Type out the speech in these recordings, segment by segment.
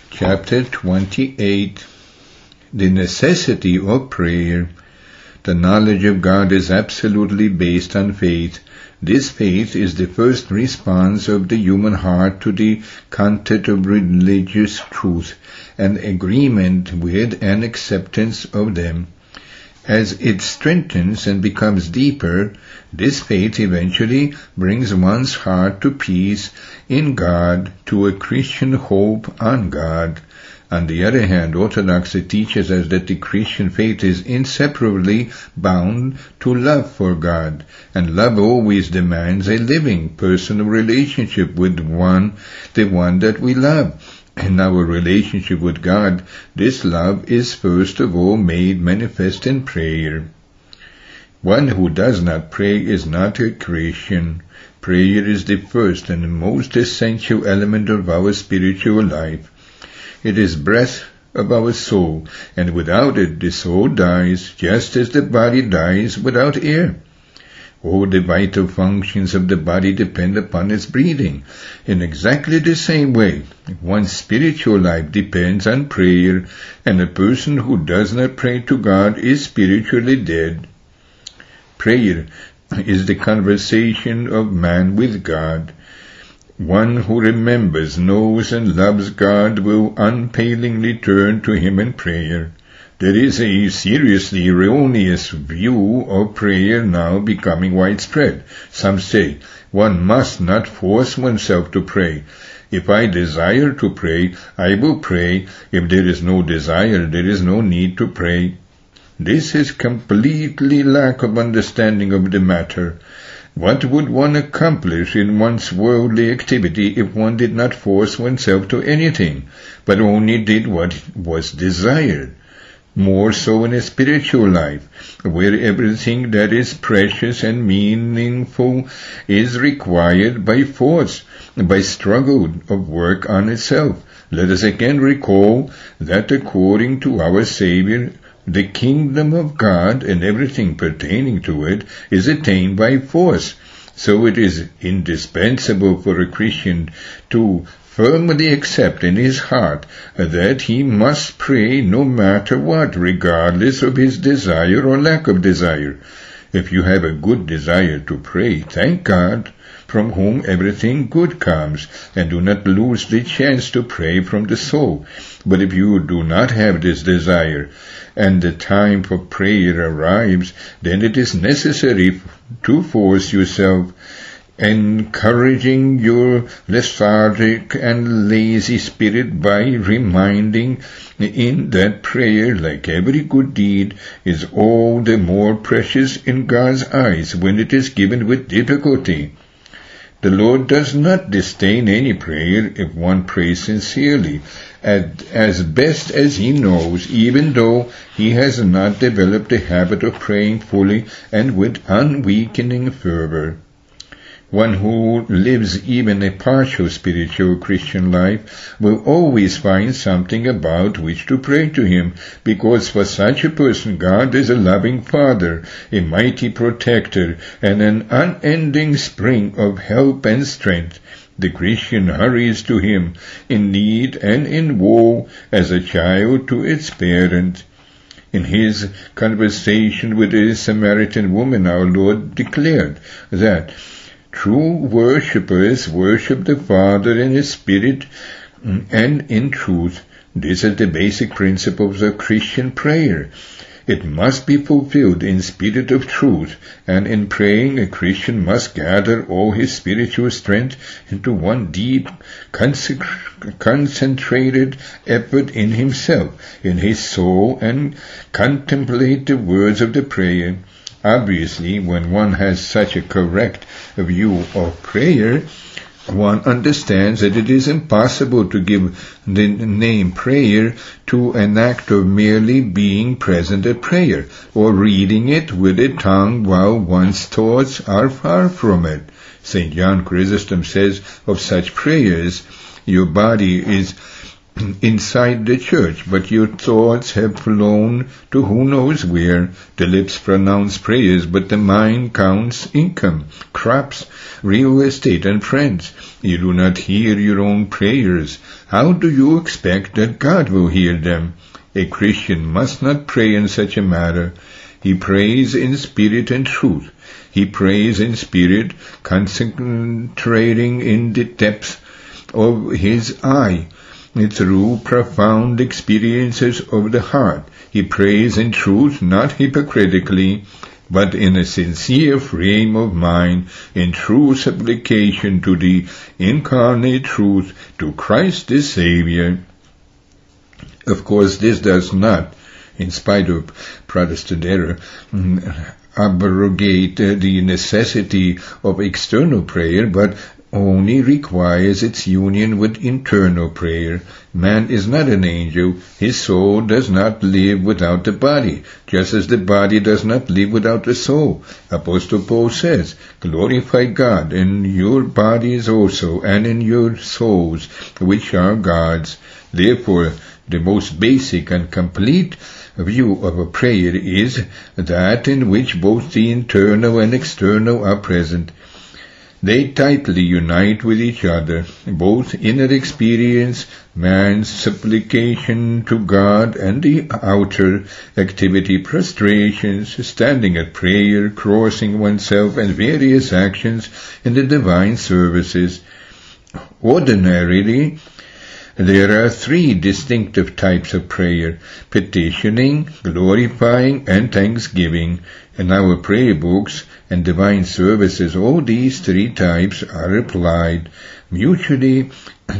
Chapter 28. The necessity of prayer. The knowledge of God is absolutely based on faith. This faith is the first response of the human heart to the content of religious truth, and agreement with and acceptance of them. As it strengthens and becomes deeper, this faith eventually brings one's heart to peace in God, to a Christian hope on God. On the other hand, orthodoxy teaches us that the Christian faith is inseparably bound to love for God, and love always demands a living, personal relationship with the one that we love. In our relationship with God, this love is first of all made manifest in prayer. One who does not pray is not a Christian. Prayer is the first and most essential element of our spiritual life. It is breath of our soul, and without it the soul dies, just as the body dies without air. All the vital functions of the body depend upon its breathing. In exactly the same way, one's spiritual life depends on prayer, and a person who does not pray to God is spiritually dead. Prayer is the conversation of man with God. One who remembers, knows, and loves God will unfailingly turn to Him in prayer. There is a seriously erroneous view of prayer now becoming widespread. Some say, one must not force oneself to pray. If I desire to pray, I will pray. If there is no desire, there is no need to pray. This is completely lack of understanding of the matter. What would one accomplish in one's worldly activity if one did not force oneself to anything, but only did what was desired? More so in a spiritual life, where everything that is precious and meaningful is required by force, by struggle of work on itself. Let us again recall that according to our Savior, the kingdom of God and everything pertaining to it is attained by force. So it is indispensable for a Christian to firmly accept in his heart that he must pray no matter what, regardless of his desire or lack of desire. If you have a good desire to pray, thank God, from whom everything good comes, and do not lose the chance to pray from the soul. But if you do not have this desire, and the time for prayer arrives, then it is necessary to force yourself, encouraging your lethargic and lazy spirit by reminding in that prayer, like every good deed, is all the more precious in God's eyes when it is given with difficulty. The Lord does not disdain any prayer if one prays sincerely, as best as he knows, even though he has not developed the habit of praying fully and with unweakening fervor. One who lives even a partial spiritual Christian life will always find something about which to pray to Him, because for such a person God is a loving Father, a mighty protector, and an unending spring of help and strength. The Christian hurries to Him in need and in woe as a child to its parent. In His conversation with the Samaritan woman, our Lord declared that true worshippers worship the Father in His Spirit and in truth. This is the basic principles of Christian prayer. It must be fulfilled in spirit of truth, and in praying a Christian must gather all his spiritual strength into one deep, concentrated effort in himself, in his soul, and contemplate the words of the prayer. Obviously, when one has such a correct view of prayer, one understands that it is impossible to give the name prayer to an act of merely being present at prayer, or reading it with the tongue while one's thoughts are far from it. St. John Chrysostom says of such prayers, your body is inside the church, but your thoughts have flown to who knows where. The lips pronounce prayers, but the mind counts income, crops, real estate, and friends. You do not hear your own prayers. How do you expect that God will hear them? A Christian must not pray in such a matter. He prays in spirit and truth. He prays in spirit, concentrating in the depths of his eye, through profound experiences of the heart. He prays in truth, not hypocritically, but in a sincere frame of mind, in true supplication to the incarnate truth, to Christ the Savior. Of course, this does not, in spite of Protestant error, abrogate the necessity of external prayer, but only requires its union with internal prayer. Man is not an angel. His soul does not live without the body, just as the body does not live without the soul. Apostle Paul says, glorify God in your bodies also, and in your souls, which are God's. Therefore, the most basic and complete view of a prayer is that in which both the internal and external are present. They tightly unite with each other, both inner experience, man's supplication to God, and the outer activity, prostrations, standing at prayer, crossing oneself, and various actions in the divine services. Ordinarily, there are three distinctive types of prayer: petitioning, glorifying, and thanksgiving. In our prayer books and divine services, all these three types are applied, mutually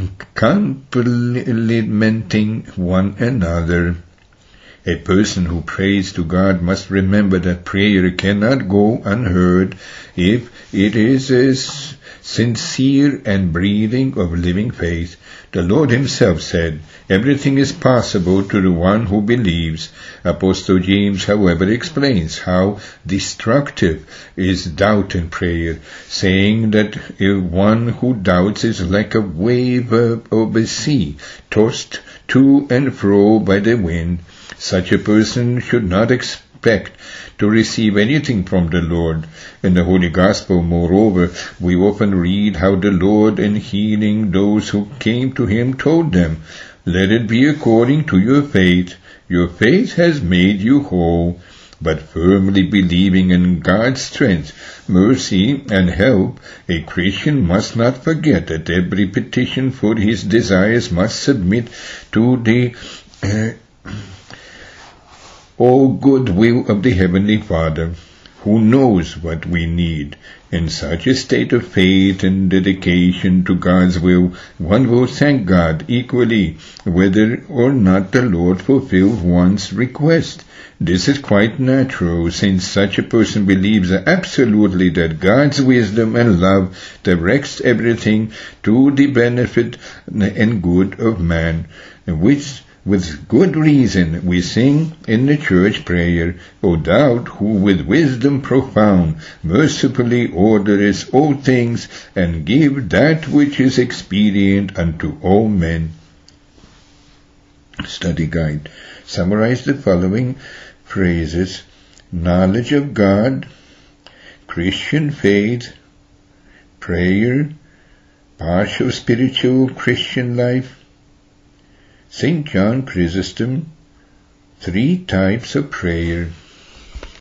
complementing one another. A person who prays to God must remember that prayer cannot go unheard if it is a sincere and breathing of living faith. The Lord himself said, everything is possible to the one who believes. Apostle James, however, explains how destructive is doubt in prayer, saying that one who doubts is like a wave of a sea, tossed to and fro by the wind. Such a person should not expect to receive anything from the Lord. In the Holy Gospel, moreover, we often read how the Lord, in healing those who came to him, told them, let it be according to your faith. Your faith has made you whole. But firmly believing in God's strength, mercy, and help, a Christian must not forget that every petition for his desires must submit to the all good will of the Heavenly Father, who knows what we need. In such a state of faith and dedication to God's will, one will thank God equally, whether or not the Lord fulfills one's request. This is quite natural, since such a person believes absolutely that God's wisdom and love directs everything to the benefit and good of man, which with good reason we sing in the church prayer, O thou who with wisdom profound mercifully orderest all things, and give that which is expedient unto all men. Study guide. Summarize the following phrases: knowledge of God, Christian faith, prayer, partial spiritual Christian life, St. John Chrysostom, three types of prayer.